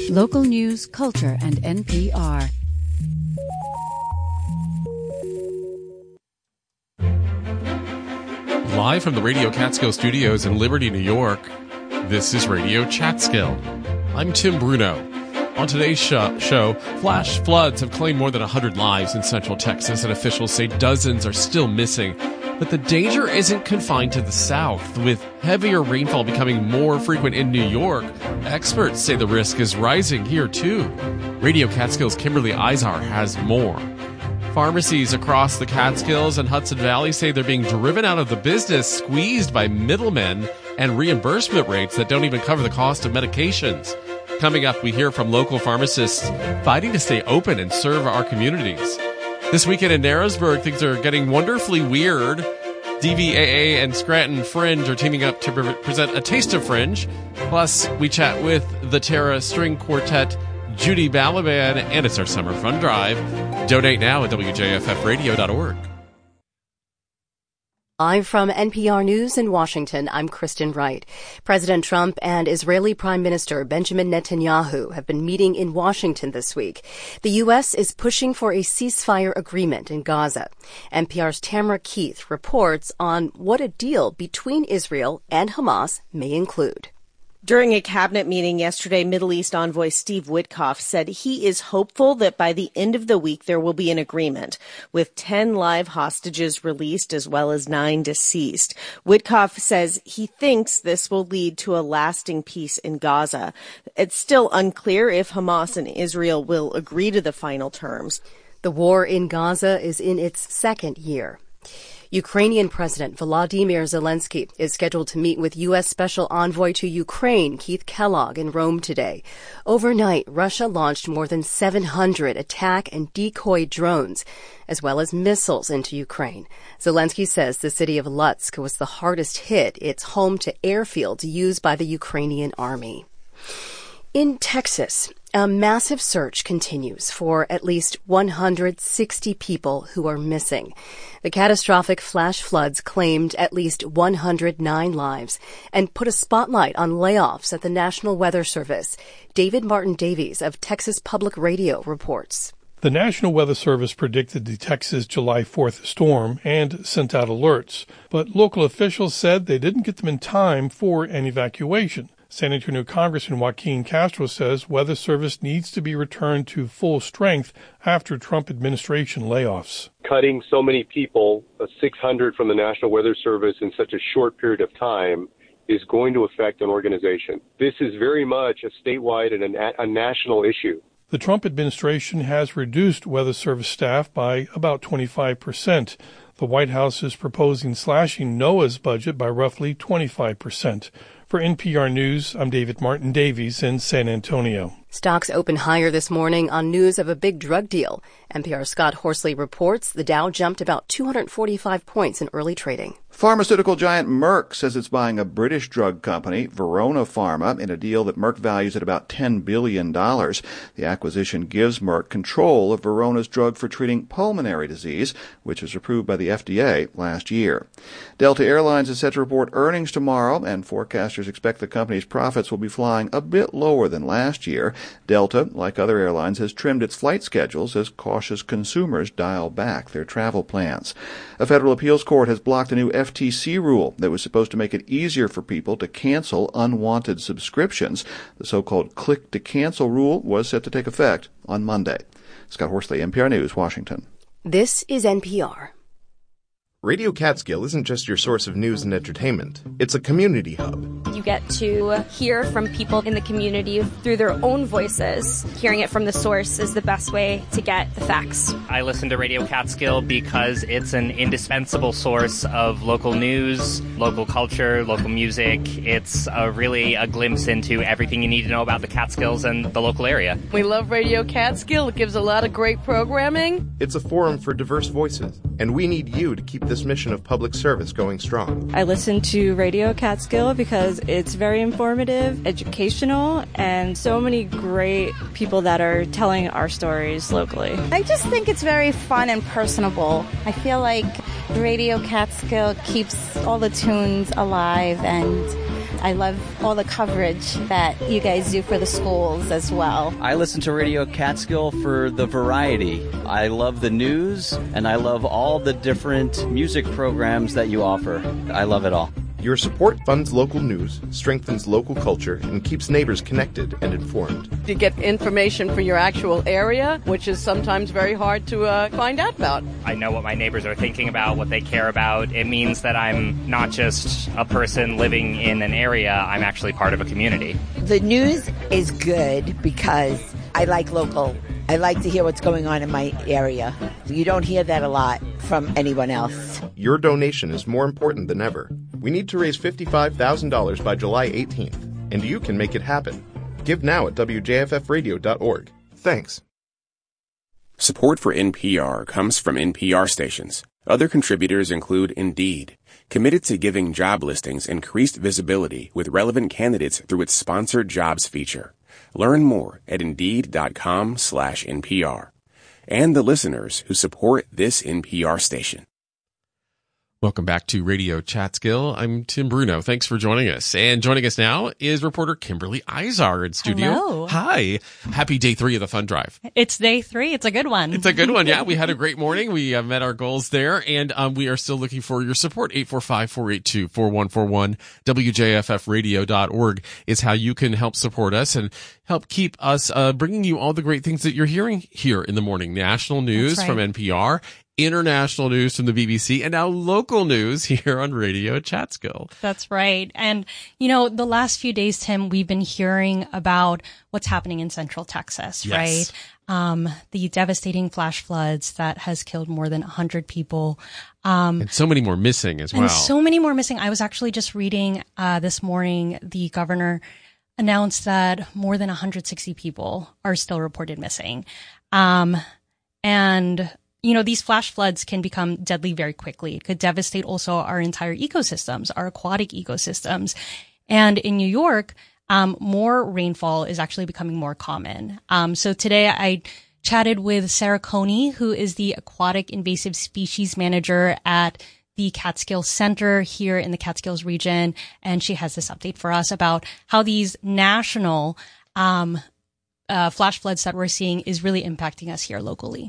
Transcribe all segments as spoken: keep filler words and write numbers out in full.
Local news, culture, and N P R. Live from the Radio Catskill studios in Liberty, New York, this is Radio Catskill. I'm Tim Bruno. On today's show, show, flash floods have claimed more than one hundred lives in central Texas, and officials say dozens are still missing. But the danger isn't confined to the south. With heavier rainfall becoming more frequent in New York, experts say the risk is rising here too. Radio Catskill's Kimberly Izar has more. Pharmacies across the Catskills and Hudson Valley say they're being driven out of the business, squeezed by middlemen and reimbursement rates that don't even cover the cost of medications. Coming up, we hear from local pharmacists fighting to stay open and serve our communities. This weekend in Narrowsburg, things are getting wonderfully weird. D V A A and Scranton Fringe are teaming up to pre- present a taste of Fringe. Plus, we chat with the Terra String Quartet, Judy Balaban, and it's our Summer Fun Drive. Donate now at W J F F radio dot org. Live from N P R News in Washington, I'm Kristen Wright. President Trump and Israeli Prime Minister Benjamin Netanyahu have been meeting in Washington this week. The U S is pushing for a ceasefire agreement in Gaza. N P R's Tamara Keith reports on what a deal between Israel and Hamas may include. During a cabinet meeting yesterday, Middle East envoy Steve Witkoff said he is hopeful that by the end of the week there will be an agreement, with ten live hostages released as well as nine deceased. Witkoff says he thinks this will lead to a lasting peace in Gaza. It's still unclear if Hamas and Israel will agree to the final terms. The war in Gaza is in its second year. Ukrainian President Volodymyr Zelensky is scheduled to meet with U S Special Envoy to Ukraine, Keith Kellogg, in Rome today. Overnight, Russia launched more than seven hundred attack and decoy drones, as well as missiles into Ukraine. Zelensky says the city of Lutsk was the hardest hit. It's home to airfields used by the Ukrainian army. In Texas, a massive search continues for at least one hundred sixty people who are missing. The catastrophic flash floods claimed at least one hundred nine lives and put a spotlight on layoffs at the National Weather Service. David Martin Davies of Texas Public Radio reports. The National Weather Service predicted the Texas July fourth storm and sent out alerts, but local officials said they didn't get them in time for an evacuation. San Antonio Congressman Joaquin Castro says Weather Service needs to be returned to full strength after Trump administration layoffs. Cutting so many people, six hundred from the National Weather Service in such a short period of time, is going to affect an organization. This is very much a statewide and a, a national issue. The Trump administration has reduced Weather Service staff by about twenty-five percent. The White House is proposing slashing NOAA's budget by roughly twenty-five percent. For N P R News, I'm David Martin Davies in San Antonio. Stocks open higher this morning on news of a big drug deal. N P R's Scott Horsley reports the Dow jumped about two hundred forty-five points in early trading. Pharmaceutical giant Merck says it's buying a British drug company, Verona Pharma, in a deal that Merck values at about ten billion dollars. The acquisition gives Merck control of Verona's drug for treating pulmonary disease, which was approved by the F D A last year. Delta Airlines is set to report earnings tomorrow, and forecasters expect the company's profits will be flying a bit lower than last year. Delta, like other airlines, has trimmed its flight schedules as cautious consumers dial back their travel plans. A federal appeals court has blocked a new F T C rule that was supposed to make it easier for people to cancel unwanted subscriptions. The so-called click-to-cancel rule was set to take effect on Monday. Scott Horsley, N P R News, Washington. This is N P R. Radio Catskill isn't just your source of news and entertainment. It's a community hub. You get to hear from people in the community through their own voices. Hearing it from the source is the best way to get the facts. I listen to Radio Catskill because it's an indispensable source of local news, local culture, local music. It's a really a glimpse into everything you need to know about the Catskills and the local area. We love Radio Catskill. It gives a lot of great programming. It's a forum for diverse voices, and we need you to keep this mission of public service going strong. I listen to Radio Catskill because it's very informative, educational, and so many great people that are telling our stories locally. I just think it's very fun and personable. I feel like Radio Catskill keeps all the tunes alive, and I love all the coverage that you guys do for the schools as well. I listen to Radio Catskill for the variety. I love the news, and I love all the different music programs that you offer. I love it all. Your support funds local news, strengthens local culture, and keeps neighbors connected and informed. You get information for your actual area, which is sometimes very hard to uh, find out about. I know what my neighbors are thinking about, what they care about. It means that I'm not just a person living in an area, I'm actually part of a community. The news is good because I like local. I like to hear what's going on in my area. You don't hear that a lot from anyone else. Your donation is more important than ever. We need to raise fifty-five thousand dollars by July eighteenth, and you can make it happen. Give now at W J F F radio dot org. Thanks. Support for N P R comes from N P R stations. Other contributors include Indeed, committed to giving job listings increased visibility with relevant candidates through its sponsored jobs feature. Learn more at Indeed.com slash NPR. And the listeners who support this N P R station. Welcome back to Radio Catskill. I'm Tim Bruno. Thanks for joining us. And joining us now is reporter Kimberly Izar in studio. Hello. Hi. Happy day three of the fund drive. It's day three. It's a good one. It's a good one. Yeah, we had a great morning. We uh, met our goals there, and um, we are still looking for your support. eight four five, four eight two, four one four one. W J F F radio dot org is how you can help support us and help keep us uh, bringing you all the great things that you're hearing here in the morning. National news right. from N P R. International news from the B B C, and now local news here on Radio Catskill. That's right. And, you know, the last few days, Tim, we've been hearing about what's happening in Central Texas, Yes. right? Um, the devastating flash floods that has killed more than one hundred people. Um, And so many more missing as well. And so many more missing. I was actually just reading uh, this morning, the governor announced that more than one hundred sixty people are still reported missing. Um, and You know, these flash floods can become deadly very quickly. It could devastate also our entire ecosystems, our aquatic ecosystems. And in New York, um, more rainfall is actually becoming more common. Um, so today I chatted with Sarah Coney, who is the Aquatic Invasive Species Manager at the Catskill Center here in the Catskills region. And she has this update for us about how these national um, uh, flash floods that we're seeing is really impacting us here locally.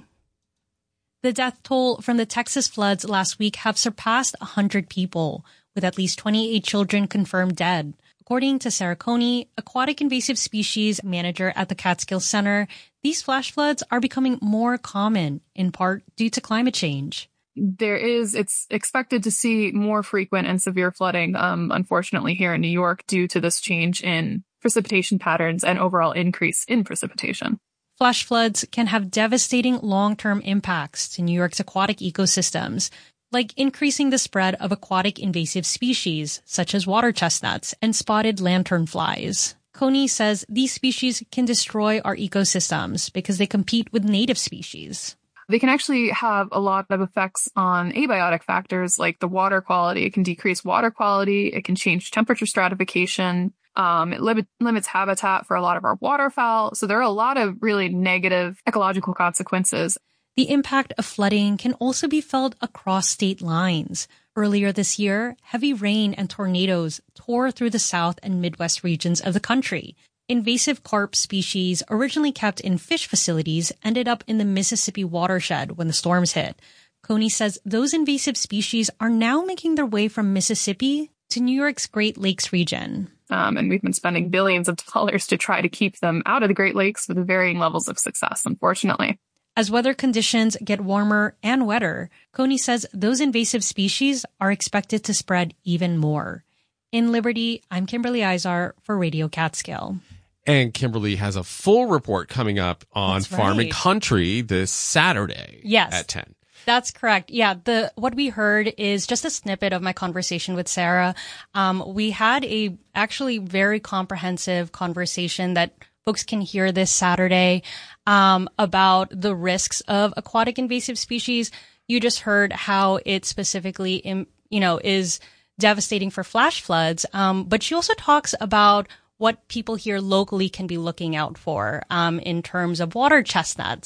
The death toll from the Texas floods last week have surpassed one hundred people, with at least twenty-eight children confirmed dead. According to Sarah Coney, Aquatic Invasive Species Manager at the Catskill Center, these flash floods are becoming more common, in part due to climate change. There is, it's expected to see more frequent and severe flooding, um, unfortunately, here in New York due to this change in precipitation patterns and overall increase in precipitation. Flash floods can have devastating long-term impacts to New York's aquatic ecosystems, like increasing the spread of aquatic invasive species, such as water chestnuts and spotted lanternflies. Coney says these species can destroy our ecosystems because they compete with native species. They can actually have a lot of effects on abiotic factors like the water quality. It can decrease water quality. It can change temperature stratification. Um, it limit, limits habitat for a lot of our waterfowl. So there are a lot of really negative ecological consequences. The impact of flooding can also be felt across state lines. Earlier this year, heavy rain and tornadoes tore through the South and Midwest regions of the country. Invasive carp species originally kept in fish facilities ended up in the Mississippi watershed when the storms hit. Coney says those invasive species are now making their way from Mississippi to New York's Great Lakes region. Um, and we've been spending billions of dollars to try to keep them out of the Great Lakes with varying levels of success, unfortunately. As weather conditions get warmer and wetter, Coney says those invasive species are expected to spread even more. In Liberty, I'm Kimberly Izar for Radio Catskill. And Kimberly has a full report coming up on That's Farm and right. Country this Saturday Yes. at ten. That's correct. Yeah, the what we heard is just a snippet of my conversation with Sarah. Um, we had a actually very comprehensive conversation that folks can hear this Saturday um, about the risks of aquatic invasive species. You just heard how it specifically, im- you know, is devastating for flash floods. Um, but she also talks about what people here locally can be looking out for um, in terms of water chestnuts and uh,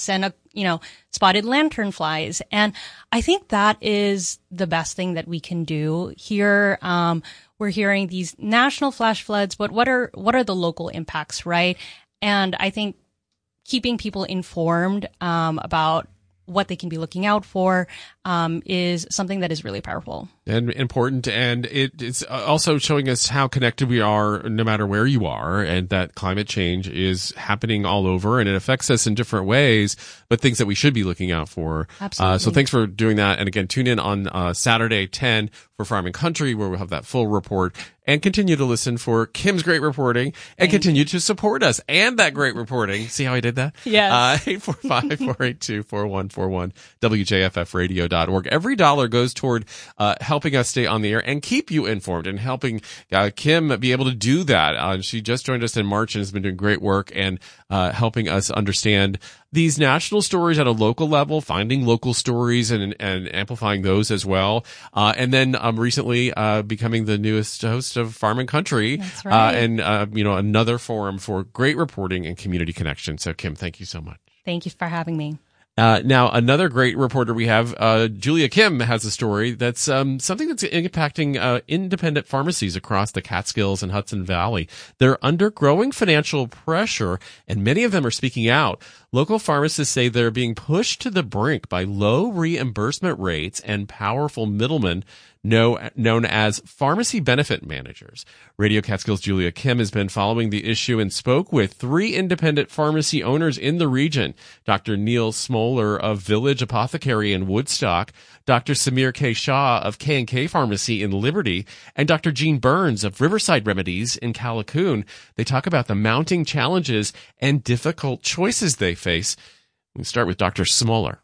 you know, spotted lanternflies. And I think that is the best thing that we can do here. Um, we're hearing these national flash floods, but what are, what are the local impacts, right? And I think keeping people informed, um, about what they can be looking out for, um, is something that is really powerful and important. And it, it's also showing us how connected we are no matter where you are, and that climate change is happening all over and it affects us in different ways, but things that we should be looking out for. Absolutely. Uh, so thanks for doing that. And again, tune in on uh, Saturday ten for Farm and Country, where we'll have that full report, and continue to listen for Kim's great reporting and Thank continue to support us and that great reporting. See how I did that? Yes. Uh, eight four five, four eight two, four one four one, W J F F radio dot org. Every dollar goes toward uh, helping us stay on the air and keep you informed, and helping uh, Kim be able to do that. Uh, she just joined us in March and has been doing great work and uh, helping us understand these national stories at a local level, finding local stories and and amplifying those as well. Uh, and then um, recently uh, becoming the newest host of Farm and Country. That's right. Uh, and, uh, you know, another forum for great reporting and community connection. So, Kim, thank you so much. Thank you for having me. Uh, now, another great reporter we have, uh, Julia Kim, has a story that's um, something that's impacting uh, independent pharmacies across the Catskills and Hudson Valley. They're under growing financial pressure, and many of them are speaking out. Local pharmacists say they're being pushed to the brink by low reimbursement rates and powerful middlemen know, known as pharmacy benefit managers. Radio Catskills' Julia Kim has been following the issue and spoke with three independent pharmacy owners in the region: Doctor Neil Smoller of Village Apothecary in Woodstock, Doctor Samir K. Shah of K and K Pharmacy in Liberty, and Doctor Gene Burns of Riverside Remedies in Callicoon. They talk about the mounting challenges and difficult choices they face. We start with Doctor Smoller.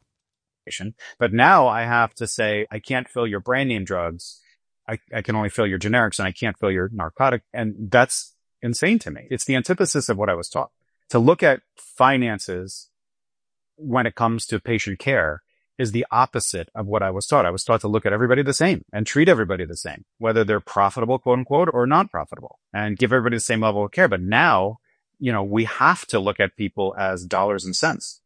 But now I have to say, I can't fill your brand name drugs. I, I can only fill your generics, and I can't fill your narcotic. And that's insane to me. It's the antithesis of what I was taught. To look at finances when it comes to patient care is the opposite of what I was taught. I was taught to look at everybody the same and treat everybody the same, whether they're profitable, quote unquote, or not profitable, and give everybody the same level of care. But now, you know, we have to look at people as dollars and cents.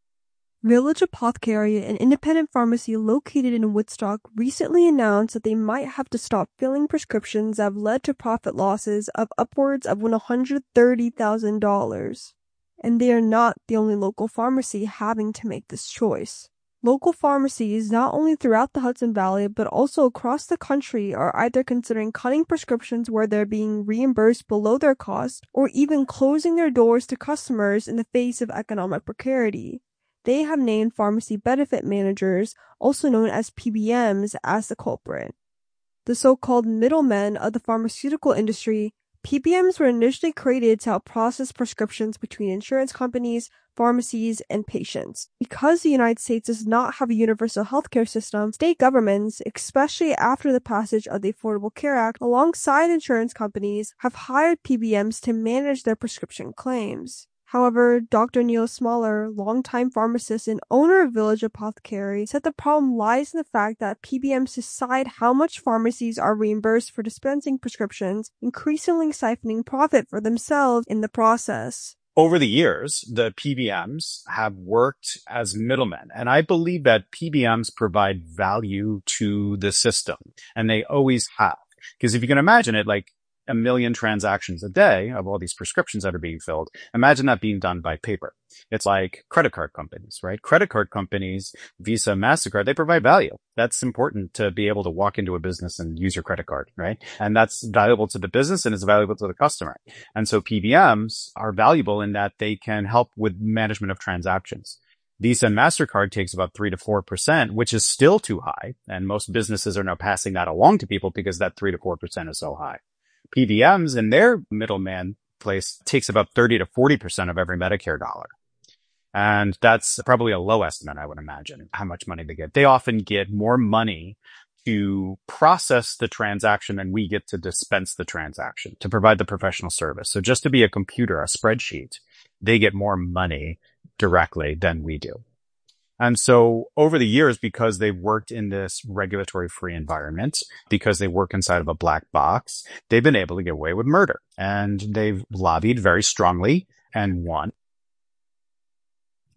Village Apothecary, an independent pharmacy located in Woodstock, recently announced that they might have to stop filling prescriptions that have led to profit losses of upwards of one hundred thirty thousand dollars. And they are not the only local pharmacy having to make this choice. Local pharmacies, not only throughout the Hudson Valley, but also across the country, are either considering cutting prescriptions where they're being reimbursed below their cost, or even closing their doors to customers in the face of economic precarity. They have named pharmacy benefit managers, also known as P B Ms, as the culprit. The so-called middlemen of the pharmaceutical industry, P B Ms were initially created to help process prescriptions between insurance companies, pharmacies, and patients. Because the United States does not have a universal healthcare system, state governments, especially after the passage of the Affordable Care Act, alongside insurance companies, have hired P B Ms to manage their prescription claims. However, Doctor Neil Smoller, longtime pharmacist and owner of Village Apothecary, said the problem lies in the fact that P B Ms decide how much pharmacies are reimbursed for dispensing prescriptions, increasingly siphoning profit for themselves in the process. Over the years, the P B Ms have worked as middlemen, and I believe that P B Ms provide value to the system, and they always have. Because if you can imagine it, like, a million transactions a day of all these prescriptions that are being filled. Imagine that being done by paper. It's like credit card companies, right? Credit card companies, Visa, MasterCard, they provide value. That's important to be able to walk into a business and use your credit card, right? And that's valuable to the business and it's valuable to the customer. And so P B Ms are valuable in that they can help with management of transactions. Visa and MasterCard takes about three to four percent, which is still too high. And most businesses are now passing that along to people because that three to four percent is so high. P B Ms in their middleman place takes about thirty to forty percent of every Medicare dollar. And that's probably a low estimate, I would imagine, how much money they get. They often get more money to process the transaction than we get to dispense the transaction, to provide the professional service. So just to be a computer, a spreadsheet, they get more money directly than we do. And so over the years, because they've worked in this regulatory-free environment, because they work inside of a black box, they've been able to get away with murder. And they've lobbied very strongly and won.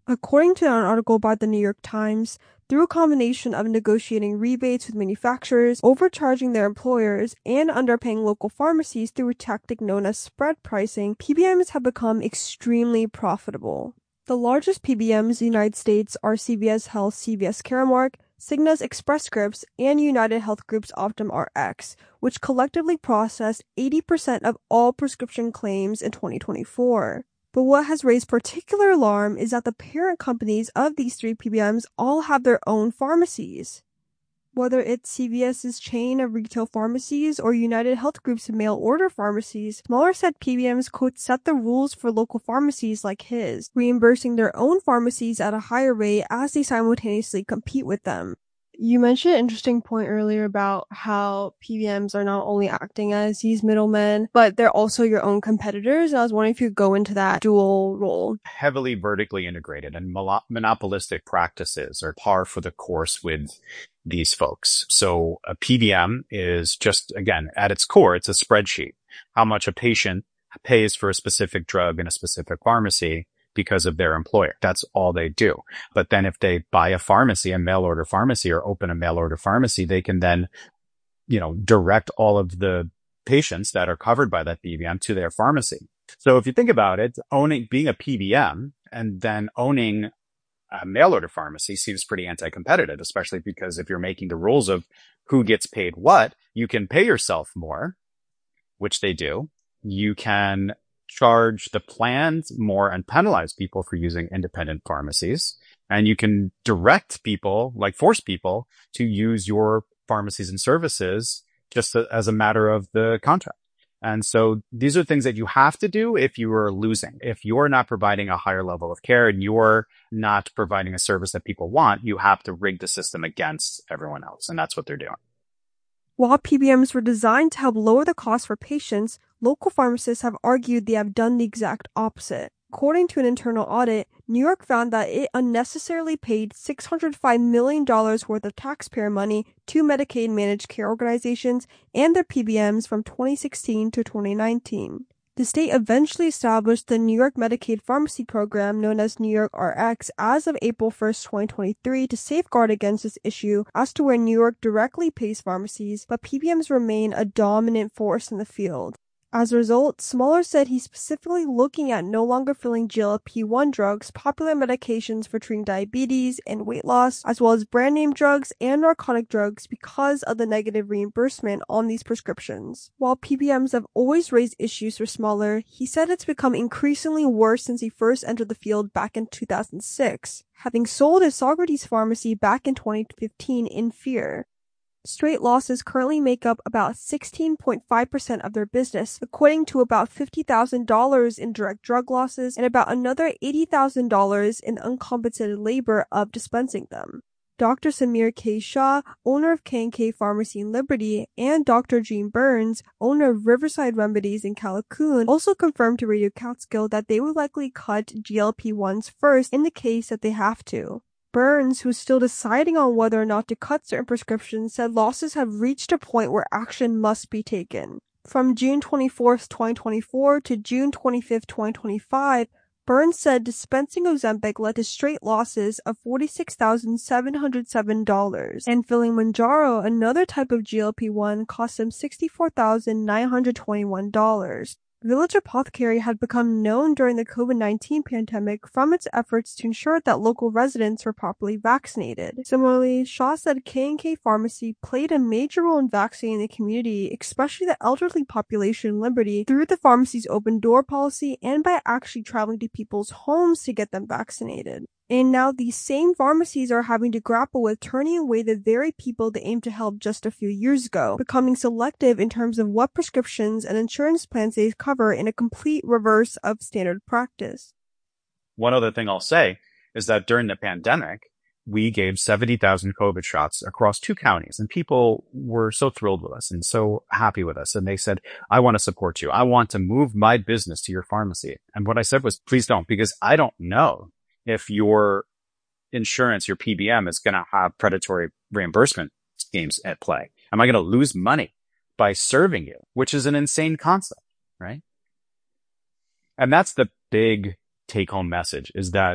According to an article by the New York Times, through a combination of negotiating rebates with manufacturers, overcharging their employers, and underpaying local pharmacies through a tactic known as spread pricing, P B Ms have become extremely profitable. The largest P B Ms in the United States are C V S Health C V S Caremark, Cigna's Express Scripts, and United Health Group's Optum R X, which collectively processed eighty percent of all prescription claims in twenty twenty-four. But what has raised particular alarm is that the parent companies of these three P B Ms all have their own pharmacies. Whether it's CVS's chain of retail pharmacies or United Health Group's mail-order pharmacies, smaller said P B Ms could set the rules for local pharmacies like his, reimbursing their own pharmacies at a higher rate as they simultaneously compete with them. You mentioned an interesting point earlier about how P B Ms are not only acting as these middlemen, but they're also your own competitors. And I was wondering if you could go into that dual role. Heavily vertically integrated and monopolistic practices are par for the course with these folks. So a P B M is just, again, at its core, it's a spreadsheet. How much a patient pays for a specific drug in a specific pharmacy because of their employer. That's all they do. But then if they buy a pharmacy, a mail order pharmacy, or open a mail order pharmacy, they can then, you know, direct all of the patients that are covered by that P B M to their pharmacy. So if you think about it, owning, being a P B M and then owning a mail order pharmacy seems pretty anti-competitive, especially because if you're making the rules of who gets paid what, you can pay yourself more, which they do. You can charge the plans more and penalize people for using independent pharmacies. And you can direct people, like force people, to use your pharmacies and services just as a matter of the contract. And so these are things that you have to do if you are losing. If you're not providing a higher level of care and you're not providing a service that people want, you have to rig the system against everyone else. And that's what they're doing. While P B Ms were designed to help lower the cost for patients, local pharmacists have argued they have done the exact opposite. According to an internal audit, New York found that it unnecessarily paid six hundred five million dollars worth of taxpayer money to Medicaid managed care organizations and their P B Ms from twenty sixteen to twenty nineteen. The state eventually established the New York Medicaid Pharmacy Program, known as New York R X, as of April first, twenty twenty-three, to safeguard against this issue as to where New York directly pays pharmacies, but P B Ms remain a dominant force in the field. As a result, Smaller said he's specifically looking at no longer filling G L P one drugs, popular medications for treating diabetes and weight loss, as well as brand name drugs and narcotic drugs because of the negative reimbursement on these prescriptions. While P B Ms have always raised issues for Smaller, he said it's become increasingly worse since he first entered the field back in two thousand six, having sold his Socrates pharmacy back in twenty fifteen in fear. Straight losses currently make up about sixteen point five percent of their business, equating to about fifty thousand dollars in direct drug losses and about another eighty thousand dollars in uncompensated labor of dispensing them. Doctor Samir K. Shah, owner of K and K Pharmacy in Liberty, and Doctor Gene Burns, owner of Riverside Remedies in Callicoon, also confirmed to Radio Catskill that they would likely cut G L P ones first in the case that they have to. Burns, who's still deciding on whether or not to cut certain prescriptions, said losses have reached a point where action must be taken. From June twenty-fourth, twenty twenty-four to June twenty-fifth, twenty twenty-five, Burns said dispensing Ozempic led to straight losses of forty-six thousand seven hundred seven dollars, and filling Mounjaro, another type of G L P one, cost him sixty-four thousand nine hundred twenty-one dollars. Village Apothecary had become known during the COVID nineteen pandemic from its efforts to ensure that local residents were properly vaccinated. Similarly, Shaw said K and K Pharmacy played a major role in vaccinating the community, especially the elderly population in Liberty, through the pharmacy's open door policy and by actually traveling to people's homes to get them vaccinated. And now these same pharmacies are having to grapple with turning away the very people they aimed to help just a few years ago, becoming selective in terms of what prescriptions and insurance plans they cover in a complete reverse of standard practice. One other thing I'll say is that during the pandemic, we gave seventy thousand COVID shots across two counties, and people were so thrilled with us and so happy with us. And they said, I want to support you. I want to move my business to your pharmacy. And what I said was, please don't, because I don't know if your insurance, your P B M, is going to have predatory reimbursement schemes at play. Am I going to lose money by serving you? Which is an insane concept, right? And that's the big take-home message, is that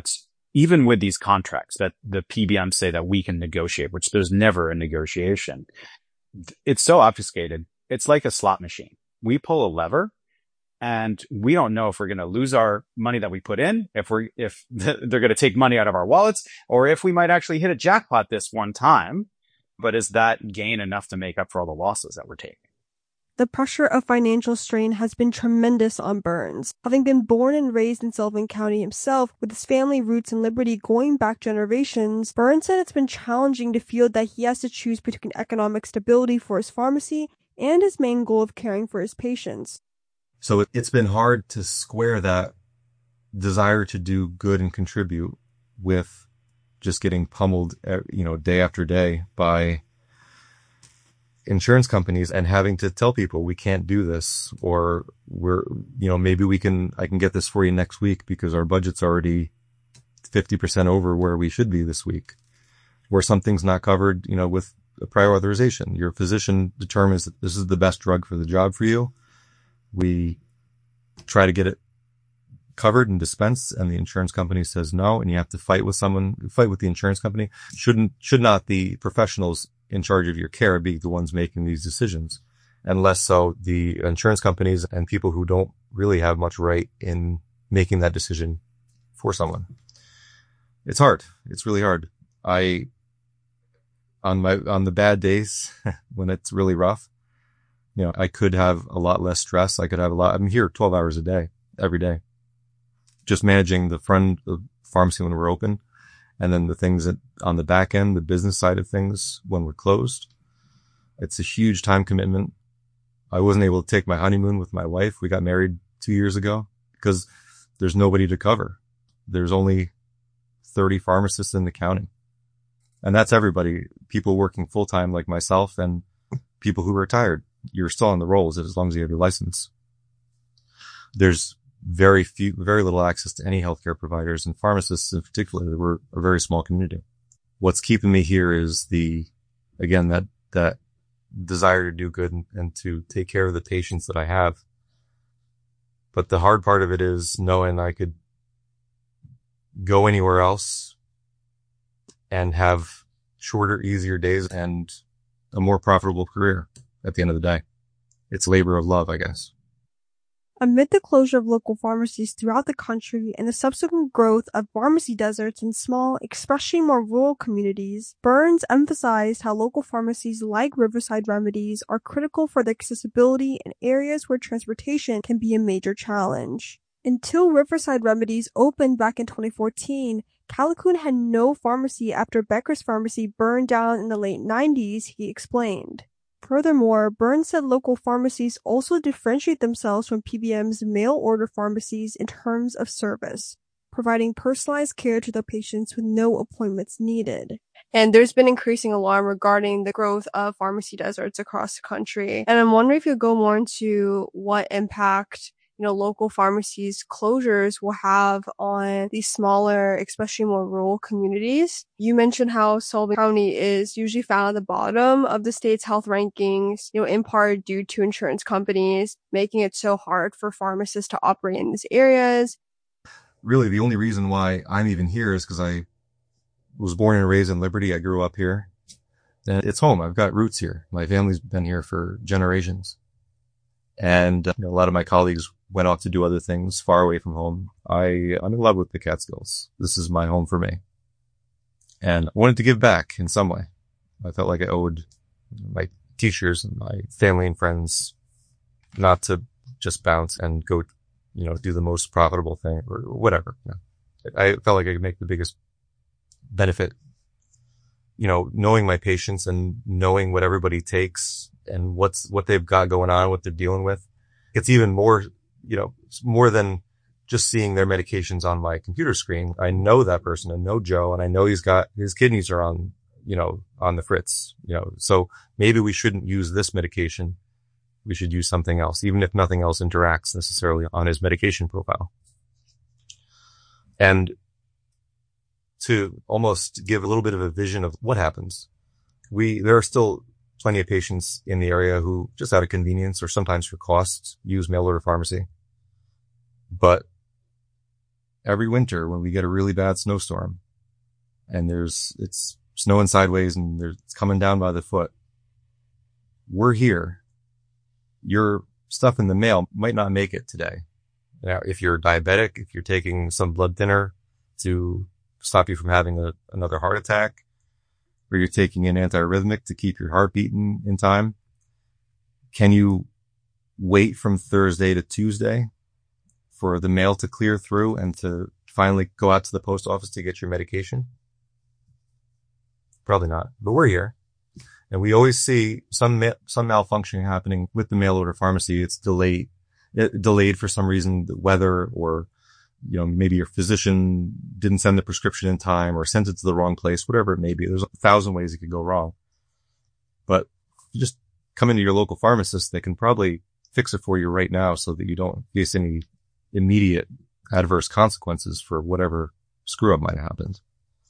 even with these contracts that the P B Ms say that we can negotiate, which there's never a negotiation, it's so obfuscated. It's like a slot machine. We pull a lever and we don't know if we're going to lose our money that we put in, if we're, if they're going to take money out of our wallets, or if we might actually hit a jackpot this one time. But is that gain enough to make up for all the losses that we're taking? The pressure of financial strain has been tremendous on Burns. Having been born and raised in Sullivan County himself, with his family roots in Liberty going back generations, Burns said it's been challenging to feel that he has to choose between economic stability for his pharmacy and his main goal of caring for his patients. So it's been hard to square that desire to do good and contribute with just getting pummeled, you know, day after day by insurance companies and having to tell people we can't do this, or we're, you know, maybe we can, I can get this for you next week because our budget's already fifty percent over where we should be this week, where something's not covered, you know, with a prior authorization. Your physician determines that this is the best drug for the job for you. We try to get it covered and dispensed, and the insurance company says no, and you have to fight with someone, fight with the insurance company. Shouldn't, should not the professionals in charge of your care be the ones making these decisions? And less so the insurance companies and people who don't really have much right in making that decision for someone. It's hard. It's really hard. I, on my, on the bad days when it's really rough, you know, I could have a lot less stress. I could have a lot, I'm here twelve hours a day, every day, just managing the front of pharmacy when we're open. And then the things that on the back end, the business side of things when we're closed. It's a huge time commitment. I wasn't able to take my honeymoon with my wife. We got married two years ago because there's nobody to cover. There's only thirty pharmacists in the county. And that's everybody, people working full time like myself and people who are retired. You're still on the rolls as long as you have your license. There's very few, very little access to any healthcare providers, and pharmacists in particular. We're a very small community. What's keeping me here is the, again, that, that desire to do good and, and to take care of the patients that I have. But the hard part of it is knowing I could go anywhere else and have shorter, easier days and a more profitable career at the end of the day. It's labor of love, I guess. Amid the closure of local pharmacies throughout the country and the subsequent growth of pharmacy deserts in small, especially more rural communities, Burns emphasized how local pharmacies like Riverside Remedies are critical for the accessibility in areas where transportation can be a major challenge. Until Riverside Remedies opened back in twenty fourteen, Callicoon had no pharmacy after Becker's Pharmacy burned down in the late nineties, he explained. Furthermore, Burns said local pharmacies also differentiate themselves from P B M's mail-order pharmacies in terms of service, providing personalized care to their patients with no appointments needed. And there's been increasing alarm regarding the growth of pharmacy deserts across the country. And I'm wondering if you go more into what impact, you know, local pharmacies closures will have on these smaller, especially more rural communities. You mentioned how Sullivan County is usually found at the bottom of the state's health rankings, you know, in part due to insurance companies making it so hard for pharmacists to operate in these areas. Really, the only reason why I'm even here is because I was born and raised in Liberty. I grew up here. And it's home. I've got roots here. My family's been here for generations. And uh, you know, a lot of my colleagues went off to do other things far away from home. I, I'm in love with the Catskills. This is my home for me. And I wanted to give back in some way. I felt like I owed my teachers and my family and friends not to just bounce and go, you know, do the most profitable thing or whatever. You know, I felt like I could make the biggest benefit, you know, knowing my patients and knowing what everybody takes and what's, what they've got going on, what they're dealing with. It's even more, you know, more than just seeing their medications on my computer screen. I know that person. I know Joe, and I know he's got, his kidneys are on, you know, on the fritz, you know, so maybe we shouldn't use this medication. We should use something else, even if nothing else interacts necessarily on his medication profile. And to almost give a little bit of a vision of what happens, we, there are still plenty of patients in the area who just out of convenience or sometimes for costs use mail order pharmacy. But every winter when we get a really bad snowstorm and there's, it's snowing sideways and there's, it's coming down by the foot. We're here. Your stuff in the mail might not make it today. Now, if you're diabetic, if you're taking some blood thinner to stop you from having a, another heart attack, or you're taking an antiarrhythmic to keep your heart beating in time, can you wait from Thursday to Tuesday for the mail to clear through and to finally go out to the post office to get your medication? Probably not, but we're here. And we always see some ma- some malfunctioning happening with the mail order pharmacy. It's delayed, it delayed for some reason, the weather, or, you know, maybe your physician didn't send the prescription in time or sent it to the wrong place, whatever it may be. There's a thousand ways it could go wrong. But you just come into your local pharmacist, they can probably fix it for you right now so that you don't face any immediate adverse consequences for whatever screw up might have happened.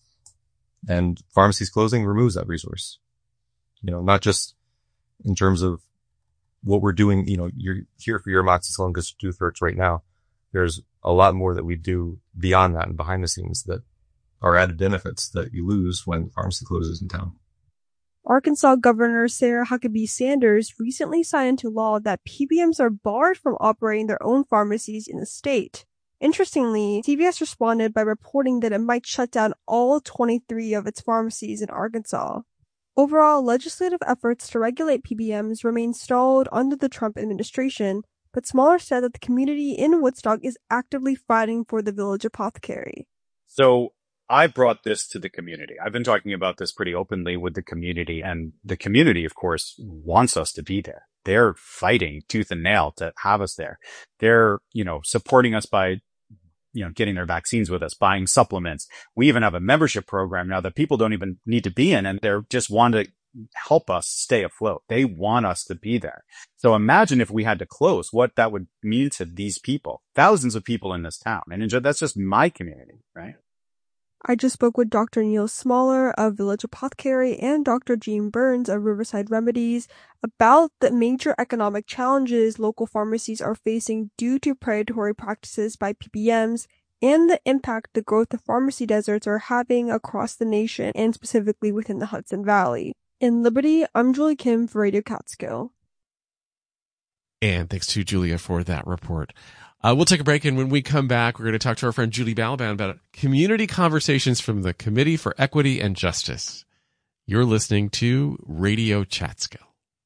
And pharmacies closing removes that resource. You know, not just in terms of what we're doing, you know, you're here for your amoxicillin because two thirds right now. There's a lot more that we do beyond that and behind the scenes that are added benefits that you lose when the pharmacy closes in town. Arkansas Governor Sarah Huckabee Sanders recently signed into law that P B Ms are barred from operating their own pharmacies in the state. Interestingly, C B S responded by reporting that it might shut down all twenty-three of its pharmacies in Arkansas. Overall, legislative efforts to regulate P B Ms remain stalled under the Trump administration, but Smaller said that the community in Woodstock is actively fighting for the Village Apothecary. So I brought this to the community. I've been talking about this pretty openly with the community, and the community, of course, wants us to be there. They're fighting tooth and nail to have us there. They're, you know, supporting us by, you know, getting their vaccines with us, buying supplements. We even have a membership program now that people don't even need to be in, and they're just want to help us stay afloat. They want us to be there. So imagine if we had to close, what that would mean to these people, thousands of people in this town. And that's just my community, right? I just spoke with Doctor Neil Smaller of Village Apothecary and Doctor Gene Burns of Riverside Remedies about the major economic challenges local pharmacies are facing due to predatory practices by P B Ms and the impact the growth of pharmacy deserts are having across the nation and specifically within the Hudson Valley. In Liberty, I'm Julie Kim for Radio Catskill. And thanks to Julia for that report. Uh, we'll take a break, and when we come back, we're going to talk to our friend Judy Balaban about community conversations from the Committee for Equity and Justice. You're listening to Radio Catskill.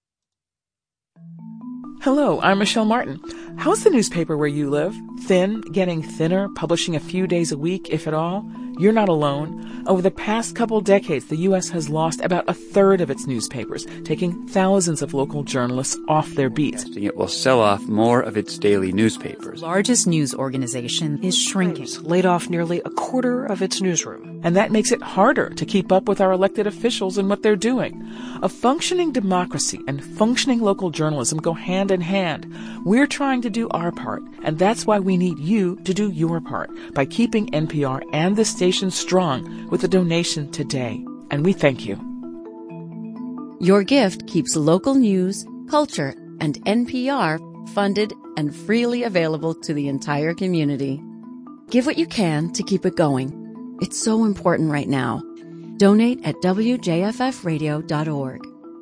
Hello, I'm Michelle Martin. How's the newspaper where you live? Thin, getting thinner, publishing a few days a week, if at all? You're not alone. Over the past couple decades, the U S has lost about a third of its newspapers, taking thousands of local journalists off their beat. It will sell off more of its daily newspapers. The largest news organization is shrinking, laid off nearly a quarter of its newsroom. And that makes it harder to keep up with our elected officials and what they're doing. A functioning democracy and functioning local journalism go hand in hand. We're trying to do our part, and that's why we need you to do your part by keeping N P R and the station strong with a donation today. And we thank you. Your gift keeps local news, culture, and N P R funded and freely available to the entire community. Give what you can to keep it going. It's so important right now. Donate at W J F F radio dot org.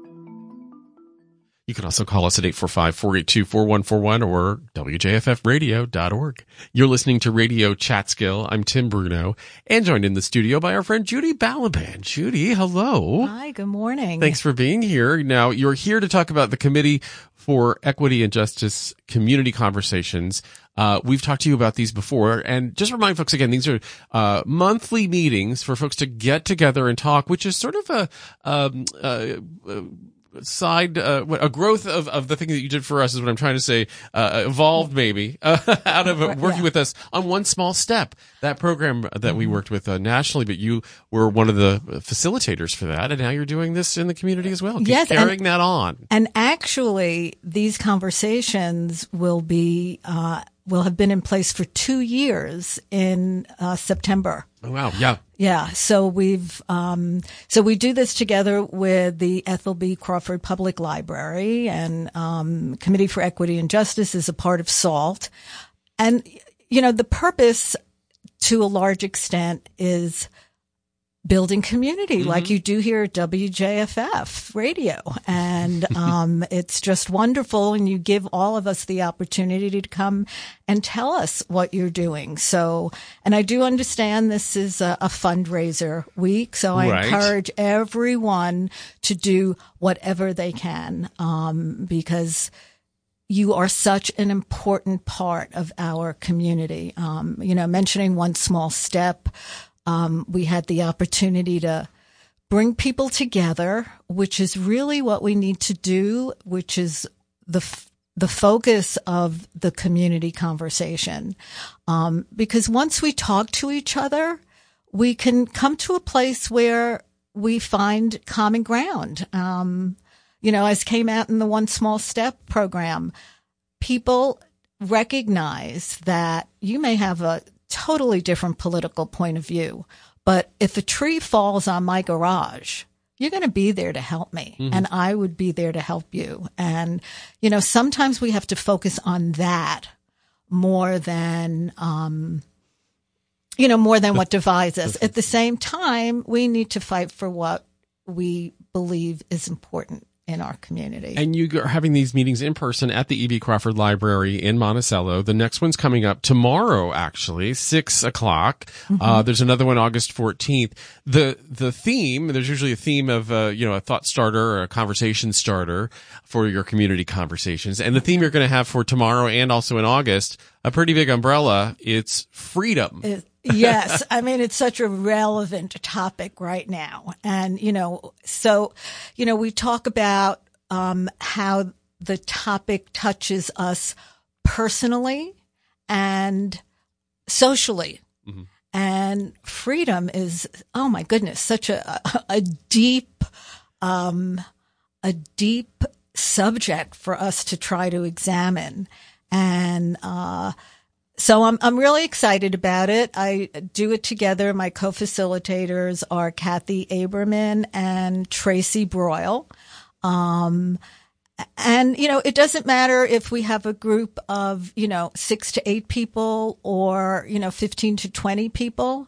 You can also call us at eight four five, four eight two, four one four one or W J F F radio dot org. You're listening to Radio Catskill. I'm Tim Bruno, and joined in the studio by our friend Judy Balaban. Judy, hello. Hi, good morning. Thanks for being here. Now, you're here to talk about the Committee for Equity and Justice Community Conversations. Uh, we've talked to you about these before, and just remind folks again, these are uh monthly meetings for folks to get together and talk, which is sort of a um uh, uh side, uh, a growth of, of the thing that you did for us is what I'm trying to say, uh, evolved maybe, uh, out of uh, working yeah. with us on One Small Step, that program that mm-hmm. we worked with uh, nationally, but you were one of the facilitators for that, and now you're doing this in the community as well. Keep yes, carrying and, that on. And actually, these conversations will be, uh, will have been in place for two years in uh, September. Oh, wow. Yeah. Yeah. So we've, um, so we do this together with the Ethel B. Crawford Public Library, and, um, Committee for Equity and Justice is a part of SALT. And, you know, the purpose to a large extent, is building community mm-hmm. like you do here at W J F F radio. And um, it's just wonderful. And you give all of us the opportunity to come and tell us what you're doing. So, and I do understand this is a, a fundraiser week. So I right. encourage everyone to do whatever they can um, because you are such an important part of our community. Um, you know, mentioning One Small Step, Um, we had the opportunity to bring people together, which is really what we need to do, which is the f- the focus of the community conversation. Um, because once we talk to each other, we can come to a place where we find common ground. Um, you know, as came out in the One Small Step program, people recognize that you may have a totally different political point of view. But if a tree falls on my garage, you're going to be there to help me mm-hmm. and I would be there to help you. And, you know, sometimes we have to focus on that more than, um, you know, more than what divides us. At the same time, we need to fight for what we believe is important in our community. And you are having these meetings in person at the E B Crawford Library in Monticello. The next one's coming up tomorrow, actually, six o'clock. Mm-hmm. Uh, there's another one August fourteenth. The, the theme, there's usually a theme of, uh, you know, a thought starter or a conversation starter for your community conversations. And the theme you're going to have for tomorrow and also in August, a pretty big umbrella, it's freedom. It- Yes. I mean, it's such a relevant topic right now. And, you know, so, you know, we talk about um, how the topic touches us personally and socially. Mm-hmm. And freedom is, oh my goodness, such a, a, a deep, um, a deep subject for us to try to examine. And, uh, So I'm I'm really excited about it. I do it together. My co-facilitators are Kathy Aberman and Tracy Broyle. Um, and, you know, it doesn't matter if we have a group of, you know, six to eight people or, you know, fifteen to twenty people.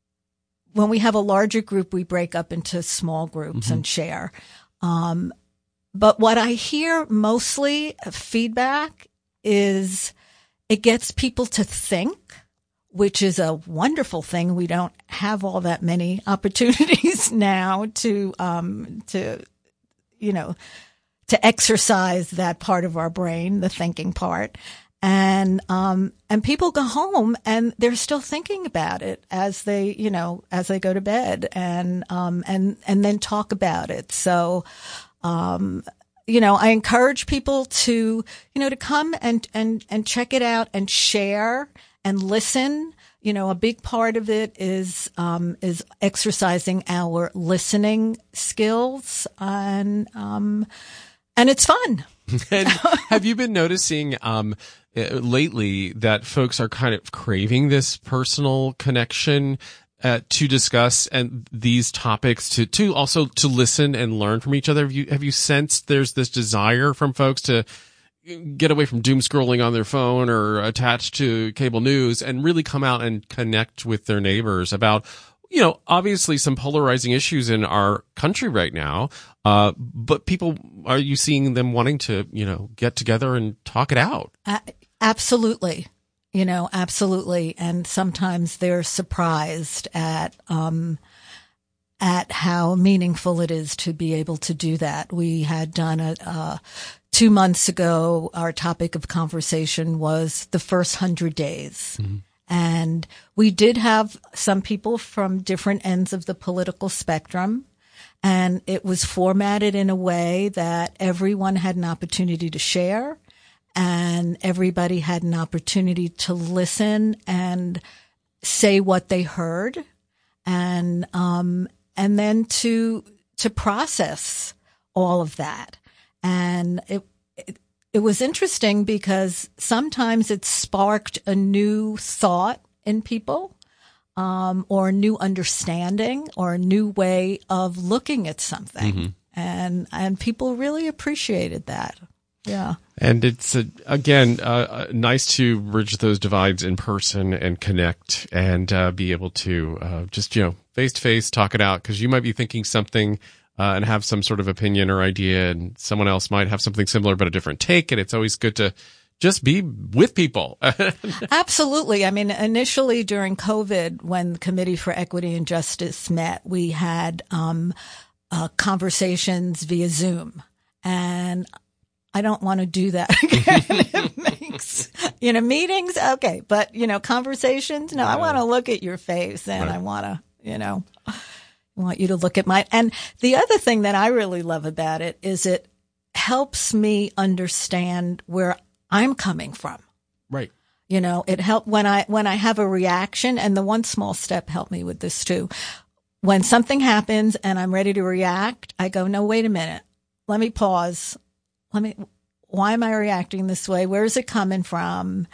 When we have a larger group, we break up into small groups mm-hmm. and share. Um, but what I hear mostly feedback is it gets people to think, which is a wonderful thing. We don't have all that many opportunities now to, um, to, you know, to exercise that part of our brain, the thinking part. And, um, and people go home and they're still thinking about it as they, you know, as they go to bed and, um, and, and then talk about it. So, um, you know, I encourage people to, you know, to come and, and, and check it out and share and listen. You know, a big part of it is, um, is exercising our listening skills and, um, and it's fun. And have you been noticing, um, lately that folks are kind of craving this personal connection? Uh, to discuss and these topics to, to also to listen and learn from each other. Have you, have you sensed there's this desire from folks to get away from doom scrolling on their phone or attached to cable news and really come out and connect with their neighbors about, you know, obviously some polarizing issues in our country right now. Uh, but people, are you seeing them wanting to, you know, get together and talk it out? Uh, absolutely. You know, absolutely. And sometimes they're surprised at, um, at how meaningful it is to be able to do that. We had done a, uh, two months ago, our topic of conversation was the first hundred days. Mm-hmm. And we did have some people from different ends of the political spectrum. And it was formatted in a way that everyone had an opportunity to share. And everybody had an opportunity to listen and say what they heard, and um, and then to to process all of that. And it, it it was interesting because sometimes it sparked a new thought in people, um, or a new understanding, or a new way of looking at something, mm-hmm. and and people really appreciated that. Yeah. And it's, uh, again, uh, nice to bridge those divides in person and connect and uh, be able to uh, just, you know, face-to-face talk it out, because you might be thinking something uh, and have some sort of opinion or idea, and someone else might have something similar but a different take, and it's always good to just be with people. Absolutely. I mean, initially during COVID, when the Committee for Equity and Justice met, we had um, uh, conversations via Zoom. And I don't want to do that again. It makes, you know, meetings, okay. But, you know, conversations, no, I want to look at your face, and right. I want to, you know, I want you to look at mine. And the other thing that I really love about it is it helps me understand where I'm coming from. Right. You know, it helped when I, when I have a reaction, and the one small step helped me with this too. When something happens and I'm ready to react, I go, no, wait a minute. Let me pause. Let me, why am I reacting this way? Where is it coming from?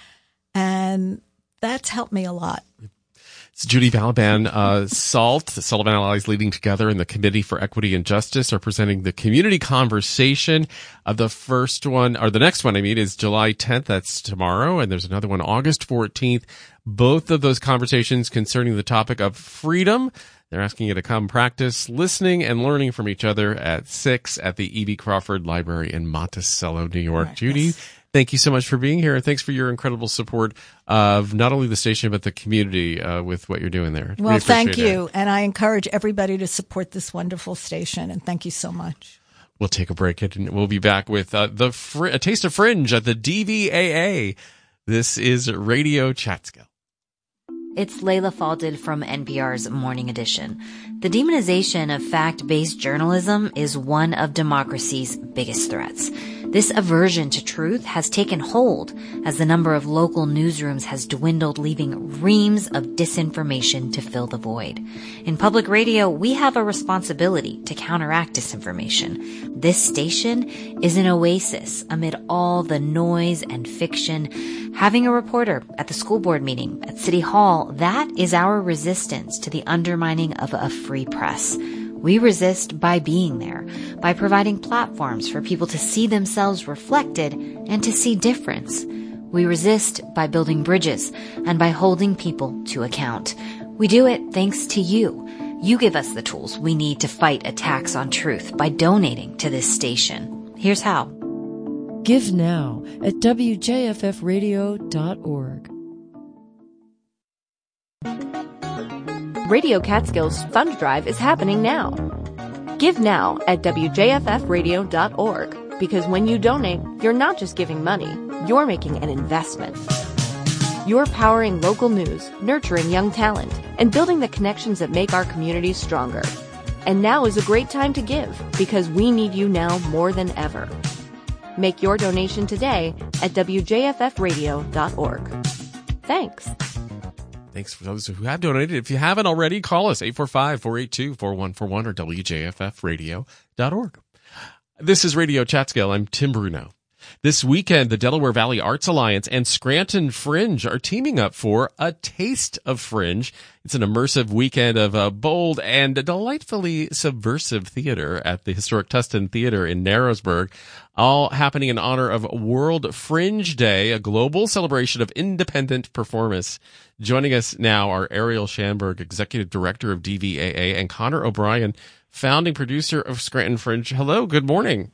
And that's helped me a lot. It's Judy Balaban. Uh, SALT, the Sullivan Allies Leading Together, and the Committee for Equity and Justice are presenting the community conversation. Uh, the first one, or the next one, I mean, is July tenth. That's tomorrow. And there's another one August fourteenth. Both of those conversations concerning the topic of freedom. They're asking you to come practice listening and learning from each other at six at the E B. Crawford Library in Monticello, New York. Right, Judy, yes. Thank you so much for being here, and thanks for your incredible support of not only the station but the community uh, with what you're doing there. Well, thank you, it. And I encourage everybody to support this wonderful station, and thank you so much. We'll take a break, and we'll be back with uh, the fr- a taste of Fringe at the D V A A. This is Radio Chatskill. It's Layla Falded from N P R's Morning Edition. The demonization of fact-based journalism is one of democracy's biggest threats. This aversion to truth has taken hold as the number of local newsrooms has dwindled, leaving reams of disinformation to fill the void. In public radio, we have a responsibility to counteract disinformation. This station is an oasis amid all the noise and fiction. Having a reporter at the school board meeting, at City Hall, that is our resistance to the undermining of a free press. We resist by being there, by providing platforms for people to see themselves reflected and to see difference. We resist by building bridges and by holding people to account. We do it thanks to you. You give us the tools we need to fight attacks on truth by donating to this station. Here's how. Give now at W J F F radio dot org. Radio Catskills Fund Drive is happening now. Give now at W J F F radio dot org, because when you donate, you're not just giving money, you're making an investment. You're powering local news, nurturing young talent, and building the connections that make our communities stronger. And now is a great time to give, because we need you now more than ever. Make your donation today at W J F F radio dot org. Thanks. Thanks for those who have donated. If you haven't already, call us, eight four five, four eight two, four one four one or W J F F radio dot org. This is Radio Chatskill. I'm Tim Bruno. This weekend, the Delaware Valley Arts Alliance and Scranton Fringe are teaming up for A Taste of Fringe. It's an immersive weekend of uh, bold and delightfully subversive theater at the historic Tustin Theater in Narrowsburg, all happening in honor of World Fringe Day, a global celebration of independent performance. Joining us now are Ariel Schamberg, Executive Director of D V A A, and Connor O'Brien, founding producer of Scranton Fringe. Hello, good morning.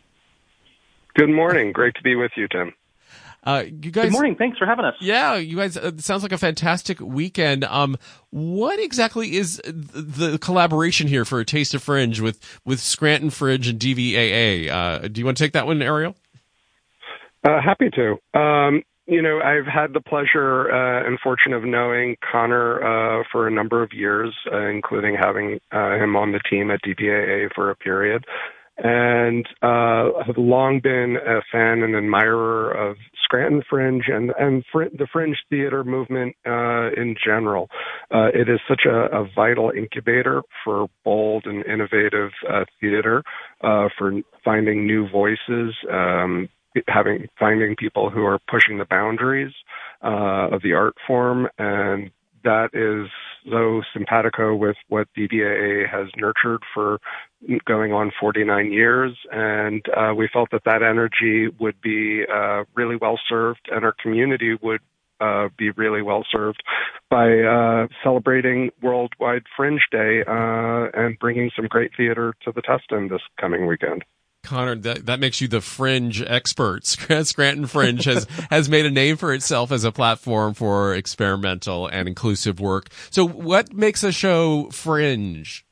Good morning. Great to be with you, Tim. Uh, you guys, Good morning. Thanks for having us. Yeah, you guys, uh, it sounds like a fantastic weekend. Um, what exactly is the collaboration here for A Taste of Fringe with, with Scranton Fringe and D V A A? Uh, do you want to take that one, Ariel? Uh, happy to. Um, you know, I've had the pleasure uh, and fortune of knowing Connor uh, for a number of years, uh, including having uh, him on the team at D V A A for a period. And uh, have long been a fan and admirer of Scranton Fringe and, and fr- the Fringe theater movement uh, in general. Uh, it is such a, a vital incubator for bold and innovative uh, theater, uh, for finding new voices, um, having finding people who are pushing the boundaries uh, of the art form, and that is so simpatico with what D B A A has nurtured for going on forty-nine years, and uh, we felt that that energy would be uh, really well served, and our community would uh, be really well served by uh, celebrating Worldwide Fringe Day uh, and bringing some great theater to the Tustin this coming weekend. Connor, that, that makes you the fringe expert. Scranton Fringe has, has made a name for itself as a platform for experimental and inclusive work. So what makes a show fringe?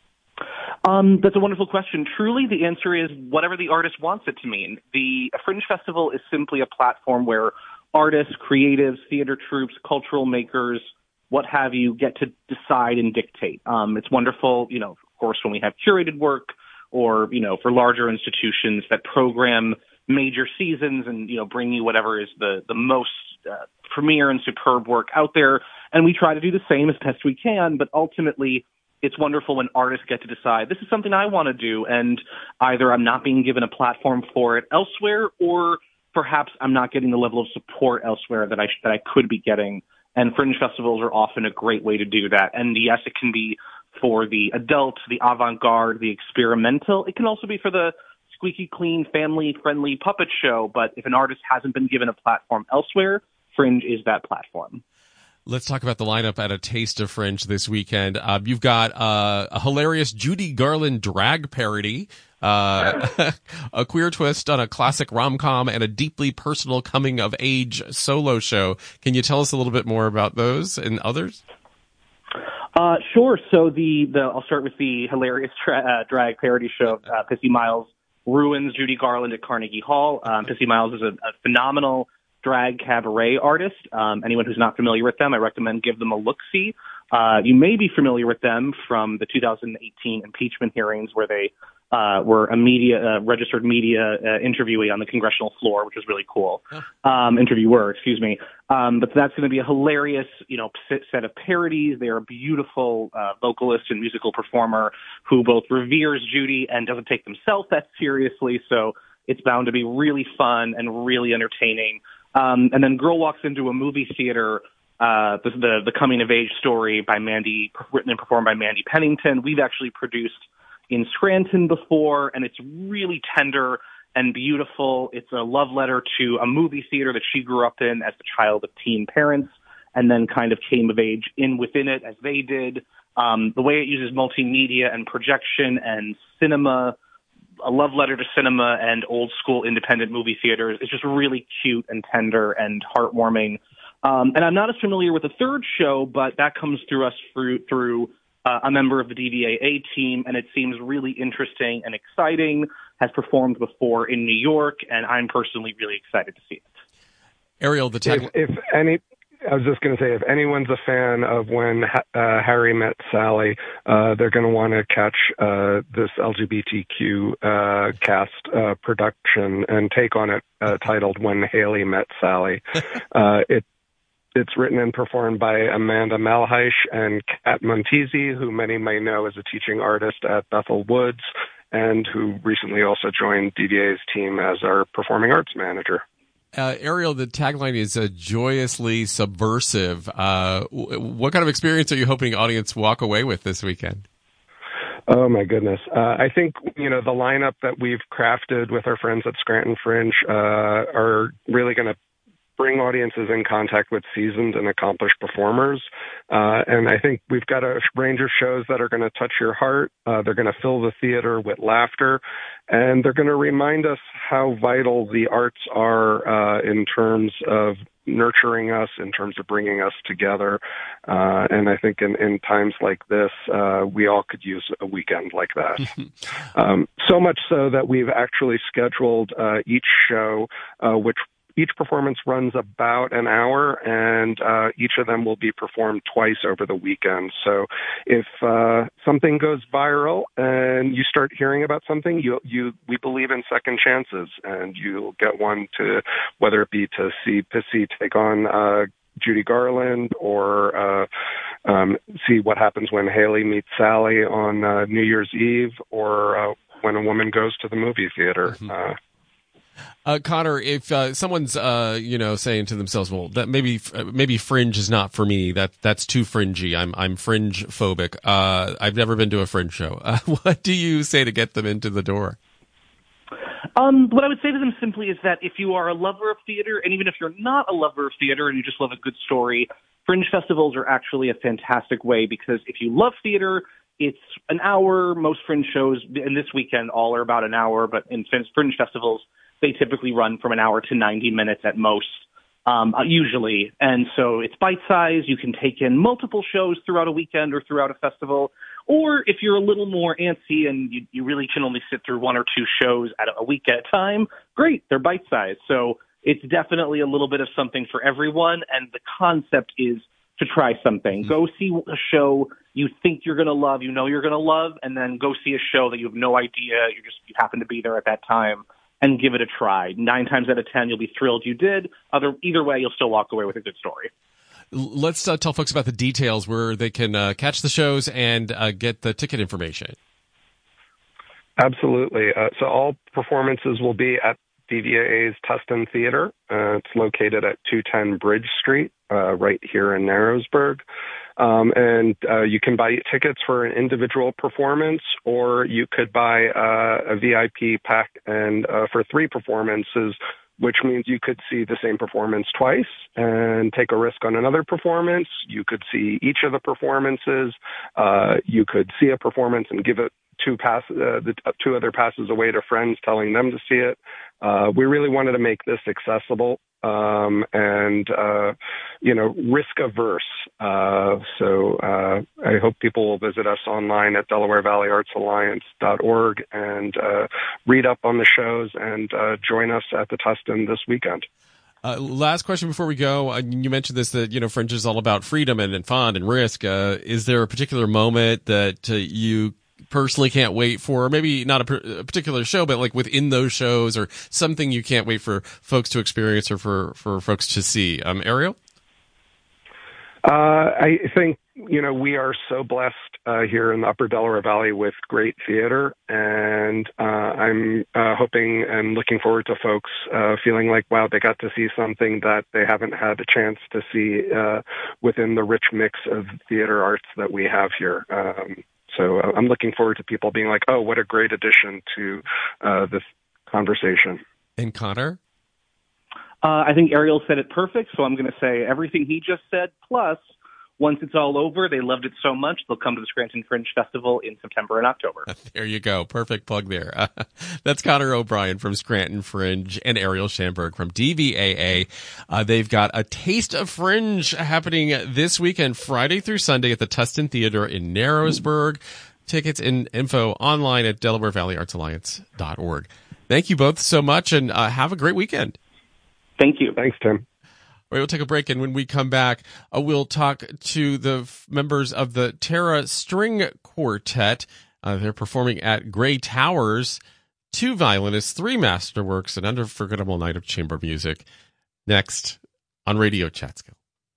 Um, that's a wonderful question. Truly, the answer is whatever the artist wants it to mean. The Fringe Festival is simply a platform where artists, creatives, theater troupes, cultural makers, what have you, get to decide and dictate. Um, it's wonderful, you know, of course, when we have curated work, or, you know, for larger institutions that program major seasons and, you know, bring you whatever is the, the most uh, premier and superb work out there. And we try to do the same as best we can, but ultimately it's wonderful when artists get to decide, this is something I want to do, and either I'm not being given a platform for it elsewhere, or perhaps I'm not getting the level of support elsewhere that I, sh- that I could be getting. And Fringe festivals are often a great way to do that. And yes, it can be for the adult, the avant-garde, the experimental. It can also be for the squeaky clean, family-friendly puppet show. But if an artist hasn't been given a platform elsewhere, Fringe is that platform. Let's talk about the lineup at A Taste of Fringe this weekend. Uh, you've got uh, a hilarious Judy Garland drag parody, uh, a queer twist on a classic rom-com, and a deeply personal coming-of-age solo show. Can you tell us a little bit more about those and others? Uh, sure. So the, the I'll start with the hilarious tra- uh, drag parody show. Uh, Pissy Miles ruins Judy Garland at Carnegie Hall. Um, Pissy Miles is a, a phenomenal drag cabaret artist. Um, anyone who's not familiar with them, I recommend give them a look-see. Uh, you may be familiar with them from the two thousand eighteen impeachment hearings where they uh, were a media, uh, registered media uh, interviewee on the congressional floor, which was really cool. Um, interviewer, excuse me. Um, but that's going to be a hilarious, you know, set of parodies. They are a beautiful uh, vocalist and musical performer who both reveres Judy and doesn't take themselves that seriously. So it's bound to be really fun and really entertaining. Um, and then Girl Walks Into a Movie Theater, uh, the, the, the coming of age story by Mandy, written and performed by Mandy Pennington. We've actually produced in Scranton before, and it's really tender and beautiful. It's a love letter to a movie theater that she grew up in as the child of teen parents, and then kind of came of age in within it as they did. Um, the way it uses multimedia and projection and cinema, a love letter to cinema and old school independent movie theaters, is just really cute and tender and heartwarming. Um, and I'm not as familiar with the third show, but that comes through us through, through uh, a member of the D B A A team, and it seems really interesting and exciting, has performed before in New York, and I'm personally really excited to see it. Ariel, the tag... If, if any... I was just going to say, if anyone's a fan of When uh, Harry Met Sally, uh, they're going to want to catch uh, this L G B T Q uh, cast uh, production and take on it uh, titled When Haley Met Sally. Uh, it It's written and performed by Amanda Malheish and Kat Montesi, who many may know as a teaching artist at Bethel Woods, and who recently also joined D B A's team as our performing arts manager. Uh, Ariel, the tagline is uh, joyously subversive. Uh, w- what kind of experience are you hoping audience walk away with this weekend? Oh, my goodness. Uh, I think, you know, the lineup that we've crafted with our friends at Scranton Fringe uh, are really going to bring audiences in contact with seasoned and accomplished performers. Uh, and I think we've got a range of shows that are going to touch your heart. Uh, they're going to fill the theater with laughter, and they're going to remind us how vital the arts are uh, in terms of nurturing us, in terms of bringing us together. Uh, and I think in, in times like this, uh, we all could use a weekend like that. um, so much so that we've actually scheduled uh, each show, uh, which each performance runs about an hour, and uh, each of them will be performed twice over the weekend. So if uh, something goes viral and you start hearing about something, you, you, we believe in second chances, and you'll get one to, whether it be to see Pissy take on uh, Judy Garland, or uh, um, see what happens when Haley meets Sally on uh, New Year's Eve, or uh, when a woman goes to the movie theater. Mm-hmm. Uh, Uh, Connor, if uh, someone's uh, you know saying to themselves, "Well, that maybe maybe Fringe is not for me. That that's too fringy. I'm I'm fringe phobic. Uh, I've never been to a Fringe show." Uh, what do you say to get them into the door? Um, what I would say to them simply is that if you are a lover of theater, and even if you're not a lover of theater and you just love a good story, Fringe festivals are actually a fantastic way, because if you love theater, it's an hour. Most Fringe shows, and this weekend all are about an hour, but in Fringe festivals, they typically run from an hour to ninety minutes at most, um, usually. And so it's bite-sized. You can take in multiple shows throughout a weekend or throughout a festival. Or if you're a little more antsy and you, you really can only sit through one or two shows at a, a week at a time, great, they're bite-sized. So it's definitely a little bit of something for everyone. And the concept is to try something. Go see a show you think you're going to love, you know you're going to love, and then go see a show that you have no idea, you just you happen to be there at that time, and give it a try. Nine times out of ten, you'll be thrilled you did. Other, either way, you'll still walk away with a good story. Let's uh, tell folks about the details where they can uh, catch the shows and uh, get the ticket information. Absolutely. Uh, so all performances will be at D V A A's Tustin Theater. Uh, it's located at two ten Bridge Street, uh, right here in Narrowsburg. Um, and uh, you can buy tickets for an individual performance, or you could buy uh, a V I P pack and uh, for three performances, which means you could see the same performance twice and take a risk on another performance. You could see each of the performances. Uh, you could see a performance and give it two pass, uh, the two other passes away to friends, telling them to see it. Uh, we really wanted to make this accessible um, and, uh, you know, risk averse. Uh, so uh, I hope people will visit us online at Delaware Valley Arts Alliance dot org and uh, read up on the shows and uh, join us at the Tustin this weekend. Uh, last question before we go. Uh, you mentioned this, that, you know, Fringe is all about freedom and, and fun and risk. Uh, is there a particular moment that uh, you personally can't wait for, or maybe not a, per- a particular show, but like within those shows, or something you can't wait for folks to experience or for, for folks to see? Um, Ariel? Uh, I think, you know, we are so blessed uh, here in the Upper Delaware Valley with great theater, and uh, I'm uh, hoping and looking forward to folks uh, feeling like, wow, they got to see something that they haven't had a chance to see uh, within the rich mix of theater arts that we have here. Um, so uh, I'm looking forward to people being like, oh, what a great addition to uh, this conversation. And Connor? Uh, I think Ariel said it perfect, so I'm going to say everything he just said, plus once it's all over, they loved it so much, they'll come to the Scranton Fringe Festival in September and October. There you go. Perfect plug there. Uh, that's Connor O'Brien from Scranton Fringe and Ariel Schamberg from D V A A. Uh, they've got a Taste of Fringe happening this weekend, Friday through Sunday at the Tustin Theater in Narrowsburg. Tickets and info online at Delaware Valley Arts Alliance dot org. Thank you both so much, and uh, have a great weekend. Thank you. Thanks, Tim. All right, we'll take a break, and when we come back, uh, we'll talk to the f- members of the Terra String Quartet. Uh, they're performing at Gray Towers. Two violinists, three masterworks, an unforgettable night of chamber music. Next on Radio Chatskill.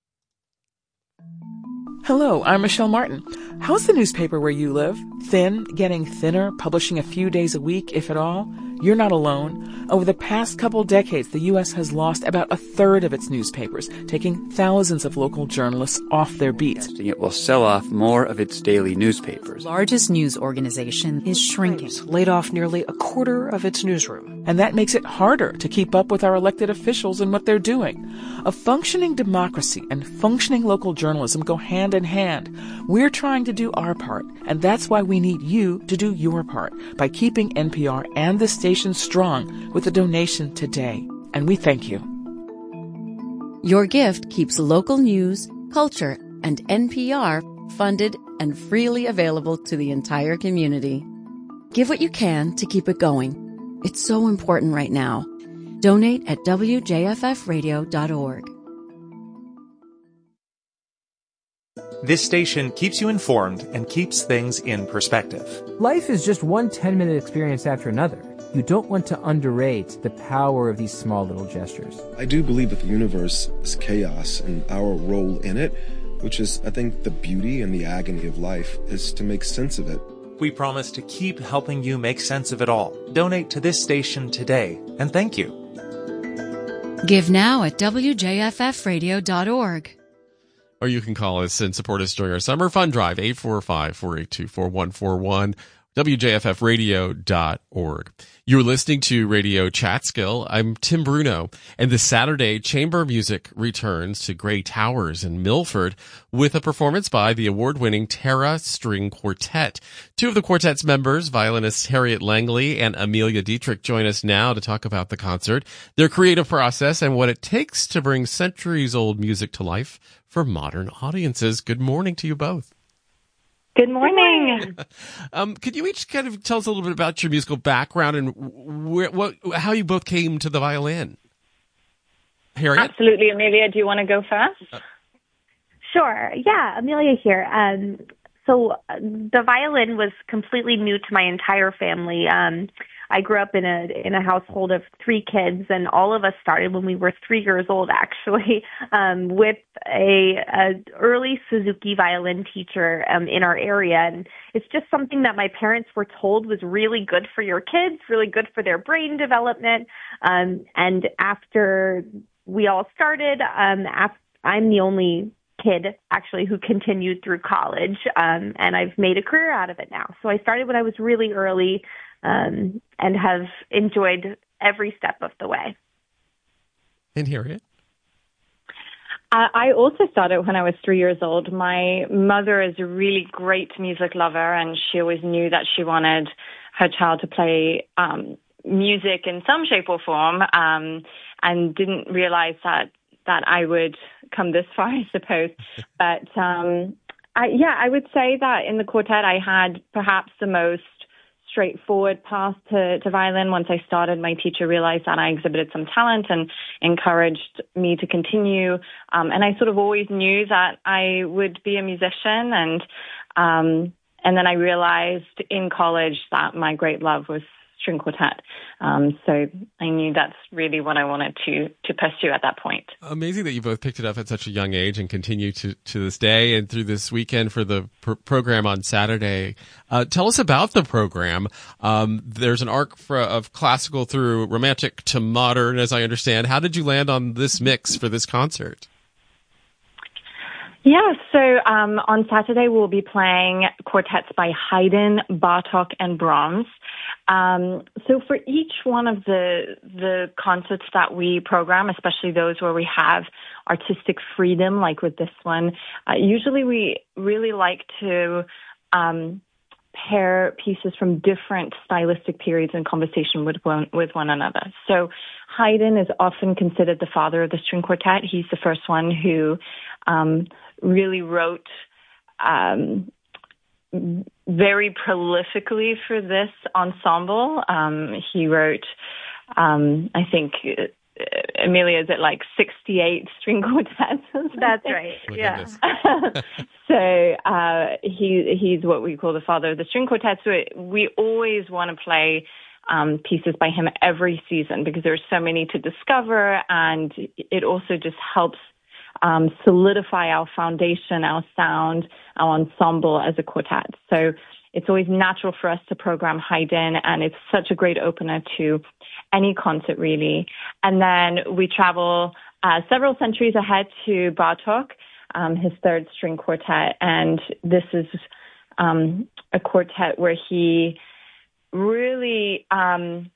Hello, I'm Michelle Martin. How's the newspaper where you live? Thin, getting thinner, publishing a few days a week, if at all? You're not alone. Over the past couple decades, the U S has lost about a third of its newspapers, taking thousands of local journalists off their beat. It will sell off more of its daily newspapers. The largest news organization is shrinking, laid off nearly a quarter of its newsroom. And that makes it harder to keep up with our elected officials and what they're doing. A functioning democracy and functioning local journalism go hand in hand. We're trying to do our part, and that's why we need you to do your part by keeping N P R and the station strong with a donation today. And we thank you. Your gift keeps local news, culture, and N P R funded and freely available to the entire community. Give what you can to keep it going. It's so important right now. Donate at W J F F radio dot org. This station keeps you informed and keeps things in perspective. Life is just one ten-minute experience after another. You don't want to underrate the power of these small little gestures. I do believe that the universe is chaos, and our role in it, which is, I think, the beauty and the agony of life, is to make sense of it. We promise to keep helping you make sense of it all. Donate to this station today, and thank you. Give now at W J F F radio dot org. Or you can call us and support us during our summer fund drive, eight four five, four eight two, four one four one, W J F F radio dot org. You're listening to Radio Chatskill. I'm Tim Bruno, and this Saturday, chamber music returns to Gray Towers in Milford with a performance by the award-winning Terra String Quartet. Two of the quartet's members, violinists Harriet Langley and Amelia Dietrich, join us now to talk about the concert, their creative process, and what it takes to bring centuries-old music to life for modern audiences. Good morning to you both. Good morning. um, could you each kind of tell us a little bit about your musical background and where, what, how you both came to the violin? Harriet? Absolutely. Amelia, do you want to go first? Uh, sure. Yeah, Amelia here. Um, so uh, the violin was completely new to my entire family. Um, I grew up in a in a household of three kids, and all of us started when we were three years old, actually, um, with a, a early Suzuki violin teacher um, in our area. And it's just something that my parents were told was really good for your kids, really good for their brain development. Um, and after we all started, um, after, I'm the only kid actually who continued through college, um, and I've made a career out of it now. So I started when I was really early. Um, and have enjoyed every step of the way. And Harriet? Uh, I also started when I was three years old. My mother is a really great music lover, and she always knew that she wanted her child to play um, music in some shape or form, um, and didn't realize that that I would come this far, I suppose. But um, I, yeah, I would say that in the quartet I had perhaps the most straightforward path to, to violin. Once I started, my teacher realized that I exhibited some talent and encouraged me to continue. Um, and I sort of always knew that I would be a musician. And um, and then I realized in college that my great love was string quartet. Um, so I knew that's really what I wanted to to pursue at that point. Amazing that you both picked it up at such a young age and continue to, to this day and through this weekend for the pr- program on Saturday. Uh, tell us about the program. Um, there's an arc for, of classical through romantic to modern, as I understand. How did you land on this mix for this concert? Yeah, so um, on Saturday we'll be playing quartets by Haydn, Bartók, and Brahms. Um, so for each one of the the concerts that we program, especially those where we have artistic freedom, like with this one, uh, usually we really like to um, pair pieces from different stylistic periods in conversation with one, with one another. So Haydn is often considered the father of the string quartet. He's the first one who um, really wrote um, very prolifically for this ensemble. Um, he wrote, um, I think, uh, Amelia, is it like sixty-eight string quartets? That's right. Yeah. So uh, he he's what we call the father of the string quartet. So it, we always want to play um, pieces by him every season because there's so many to discover, and it also just helps Um, solidify our foundation, our sound, our ensemble as a quartet. So it's always natural for us to program Haydn, and it's such a great opener to any concert, really. And then we travel uh, several centuries ahead to Bartók, um, his third string quartet, and this is um, a quartet where he really um,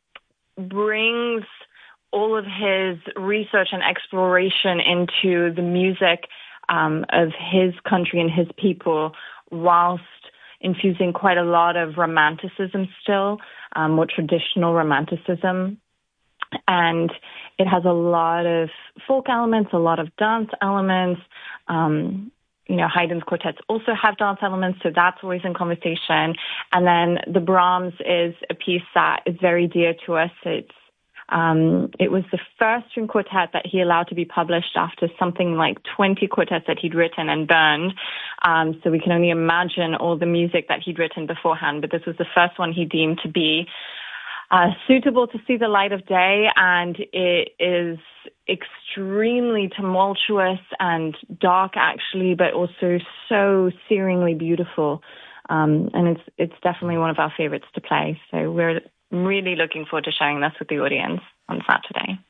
brings all of his research and exploration into the music um, of his country and his people, whilst infusing quite a lot of romanticism still, um, more traditional romanticism. And it has a lot of folk elements, a lot of dance elements. Um, you know, Haydn's quartets also have dance elements, so that's always in conversation. And then the Brahms is a piece that is very dear to us. It's Um, it was the first string quartet that he allowed to be published after something like twenty quartets that he'd written and burned. Um, so we can only imagine all the music that he'd written beforehand, but this was the first one he deemed to be uh, suitable to see the light of day, and it is extremely tumultuous and dark, actually, but also so searingly beautiful. Um, and it's it's definitely one of our favorites to play. So we're really looking forward to sharing this with the audience on Saturday.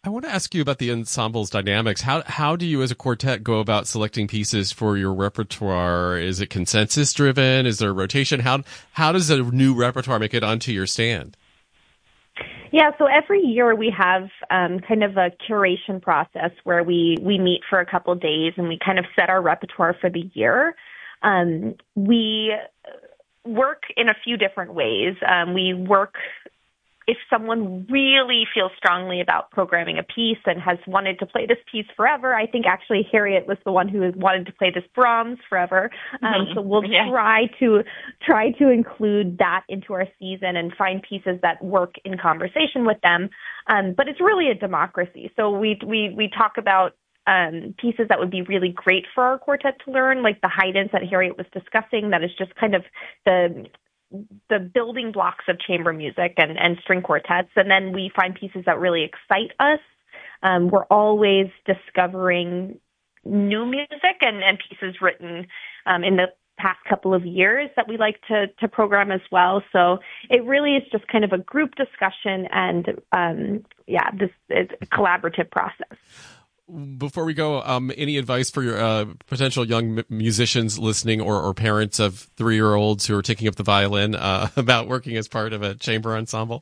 I want to ask you about the ensemble's dynamics. How how do you as a quartet go about selecting pieces for your repertoire? Is it consensus driven? Is there a rotation? How how does a new repertoire make it onto your stand? Yeah, so every year we have um, kind of a curation process where we, we meet for a couple of days and we kind of set our repertoire for the year. Um, we work in a few different ways. Um, we work if someone really feels strongly about programming a piece and has wanted to play this piece forever. I think actually Harriet was the one who has wanted to play this Brahms forever. Um, mm-hmm. So we'll yeah. try to try to include that into our season and find pieces that work in conversation with them. Um, but it's really a democracy. So we we we talk about um, pieces that would be really great for our quartet to learn, like the Haydns that Harriet was discussing. That is just kind of the the building blocks of chamber music and, and string quartets. And then we find pieces that really excite us. Um, we're always discovering new music and, and pieces written um, in the past couple of years that we like to, to program as well. So it really is just kind of a group discussion and, um, yeah, this is a collaborative process. Before we go, um, any advice for your uh, potential young m- musicians listening or, or parents of three-year-olds who are taking up the violin uh, about working as part of a chamber ensemble?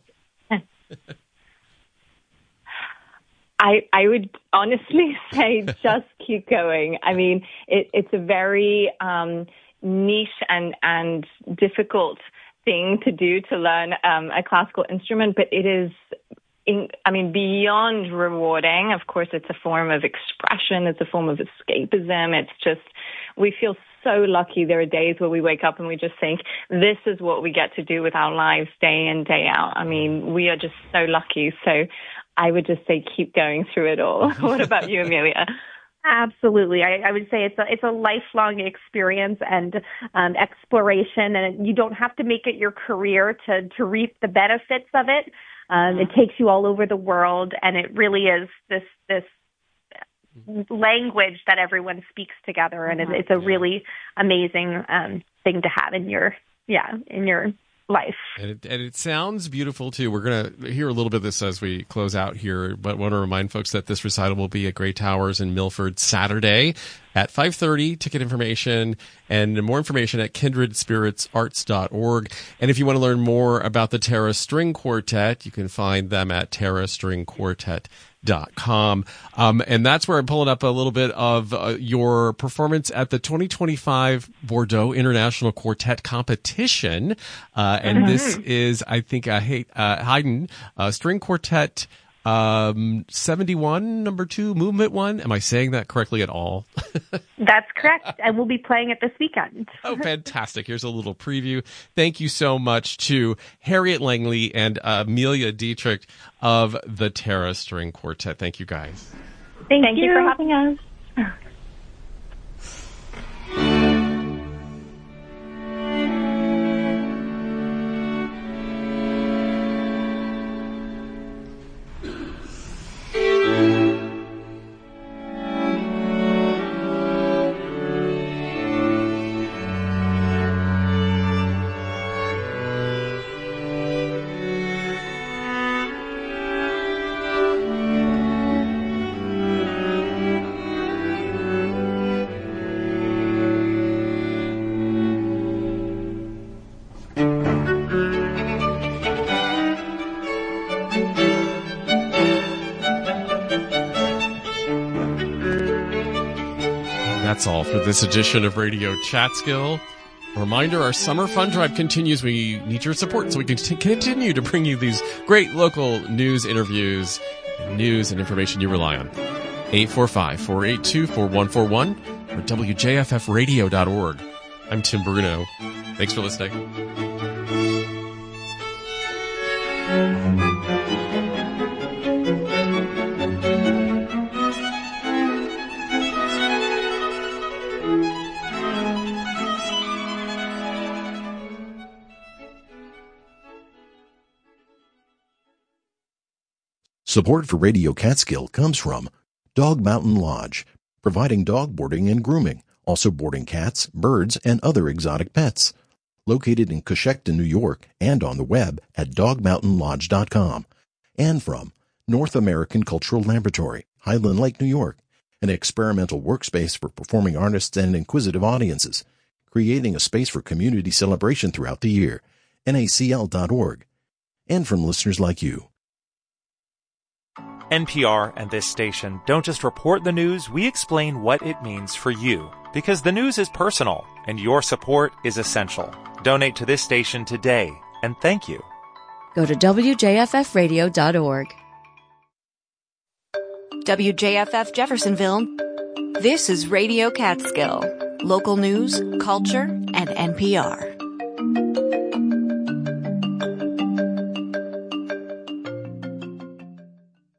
I I would honestly say just keep going. I mean, it, it's a very um, niche and, and difficult thing to do to learn um, a classical instrument, but it is In, I mean, beyond rewarding. Of course, it's a form of expression. It's a form of escapism. It's just, we feel so lucky. There are days where we wake up and we just think, this is what we get to do with our lives day in, day out. I mean, we are just so lucky. So I would just say keep going through it all. What about you, Amelia? Absolutely. I, I would say it's a, it's a lifelong experience and um, exploration, and you don't have to make it your career to, to reap the benefits of it. Um, it takes you all over the world, and it really is this this language that everyone speaks together, and it's a really amazing um, thing to have in your yeah in your life. And it, and it sounds beautiful too. We're going to hear a little bit of this as we close out here, but want to remind folks that this recital will be at Grey Towers in Milford Saturday at five thirty. Ticket information and more information at kindred spirits arts dot org. And if you want to learn more about the Terra String Quartet, you can find them at terra string quartet dot com. Um, and that's where I'm pulling up a little bit of uh, your performance at the twenty twenty-five Bordeaux International Quartet Competition. Uh, and mm-hmm. this is, I think, uh, uh, Haydn uh, String Quartet Um, seventy-one, number two, movement one. Am I saying that correctly at all? That's correct. And we'll be playing it this weekend. Oh, fantastic. Here's a little preview. Thank you so much to Harriet Langley and uh, Amelia Dietrich of the Terra String Quartet. Thank you, guys. Thank, Thank you. you for having us. That's all for this edition of Radio Chatskill. A reminder, our summer fund drive continues. We need your support so we can t- continue to bring you these great local news interviews, and news and information you rely on. eight four five, four eight two, four one four one or W J F F radio dot org. I'm Tim Bruno. Thanks for listening. Support for Radio Catskill comes from Dog Mountain Lodge, providing dog boarding and grooming, also boarding cats, birds, and other exotic pets. Located in Coshecton, New York, and on the web at dog mountain lodge dot com. And from North American Cultural Laboratory, Highland Lake, New York, an experimental workspace for performing artists and inquisitive audiences, creating a space for community celebration throughout the year, N A C L dot org, and from listeners like you. N P R and this station don't just report the news, we explain what it means for you. Because the news is personal, and your support is essential. Donate to this station today, and thank you. Go to W J F F radio dot org. W J F F Jeffersonville. This is Radio Catskill. Local news, culture, and N P R.